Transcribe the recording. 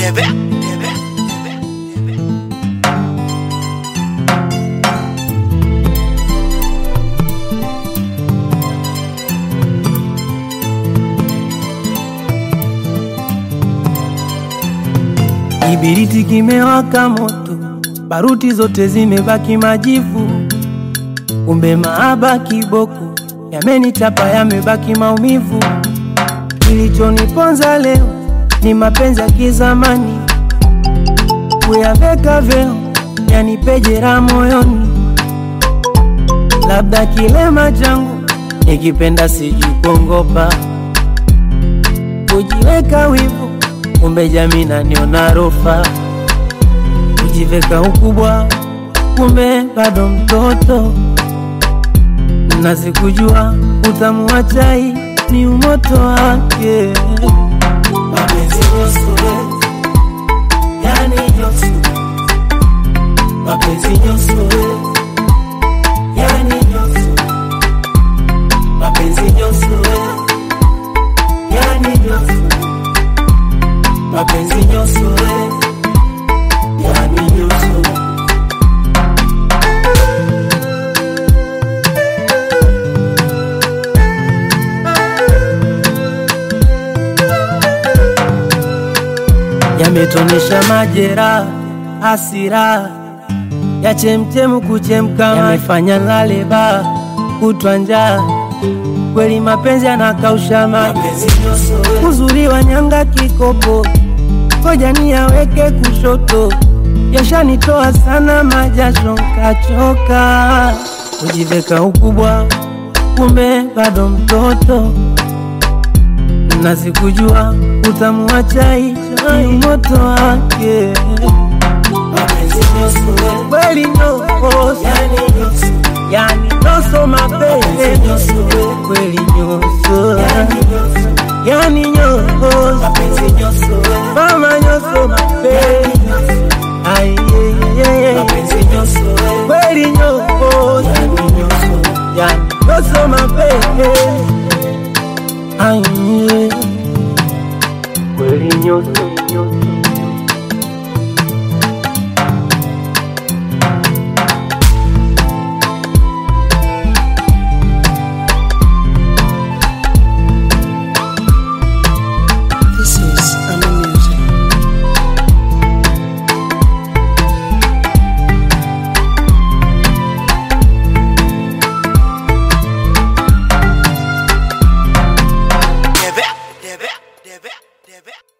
Kibiriti kimewaka moto, baruti zote zimebaki majivu. Kumbe mahaba kiboko, yamenichapa yamebaki maumivu. Kilichoniponza leo ni mapenzi ya kizamani, kuyaveka veo yanipejera moyoni. Labda kilema changu nikipenda sijikuongopa, kujiweka wivu kumbe jamii inaniona rofa, kujiveka ukubwa kumbe bado mtoto. Na sikujua utamu wa chai ni umoto wake. Mapenzi nyoso, yani nyoso. Mapenzi nyoso, yani nyoso. Mapenzi nyoso, yani nyoso. Mapenzi nyoso, yani nyoso. Yametonesha majera, hasira ya chemchemu kuchemka, yamefanya naleba kutwa njaa. Kweli mapenzi yanakausha maji, uzuri wa nyanga kikopo, koja niyaweke kushoto. Yashanitoa sana majasho kachoka, kujiveka ukubwa kumbe bado mtoto. Na sikujua utamu wa chai ni moto wake. Mapenzi nyoso, kweli nyoso, yani nyoso. Yani nyoso mapenzi, kweli nyoso, yani nyoso. Mapenzi nyoso, mama nyoso mapenzi. Ay mapenzi nyoso, kweli nyoso, yani nyoso. Yani nyoso mapenzi. Ay kweli nyoso, nyoso. Debe.